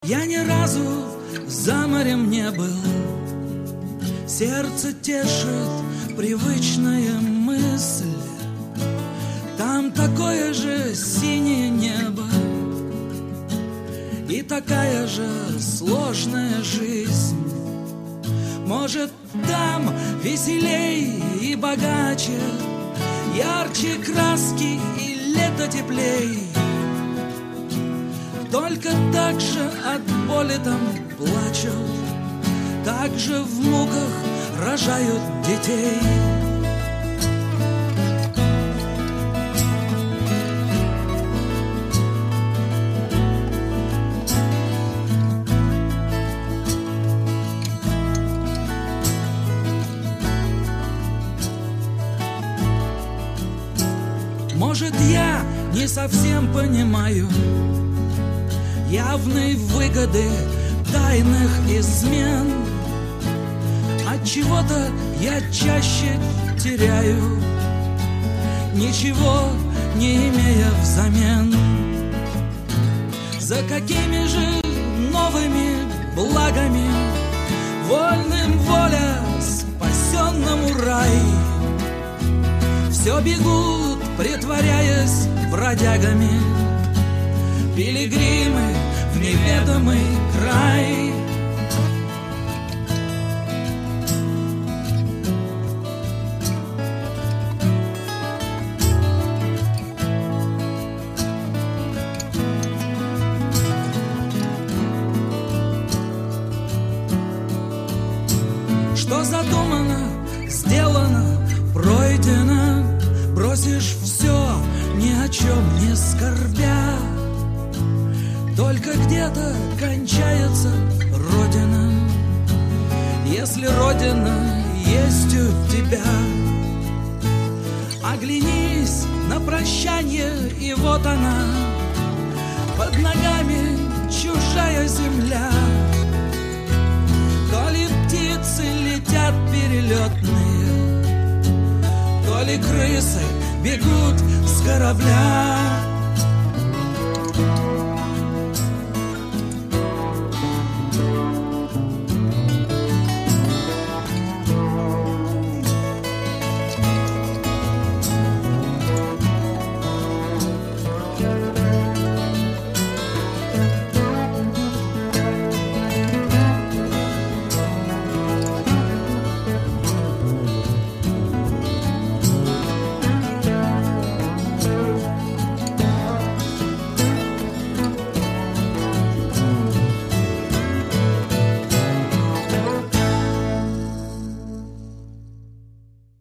Я ни разу за морем не был, сердце тешит привычная мысль. Там такое же синее небо и такая же сложная жизнь. Может, там веселей и богаче, ярче краски и лето теплей. Только так же от боли там плачут, так же в муках рожают детей. Может, я не совсем понимаю явной выгоды тайных измен. От чего-то я чаще теряю, ничего не имея взамен. За какими же новыми благами вольным воля, спасенному рай? Все бегут, притворяясь бродягами, пилигримы в неведомый край. Что задумано, сделано, пройдено. Бросишь все, ни о чем не скорбя. Только где-то кончается Родина, если Родина есть у тебя. Оглянись на прощание, и вот она, под ногами чужая земля. То ли птицы летят перелетные, то ли крысы бегут с корабля.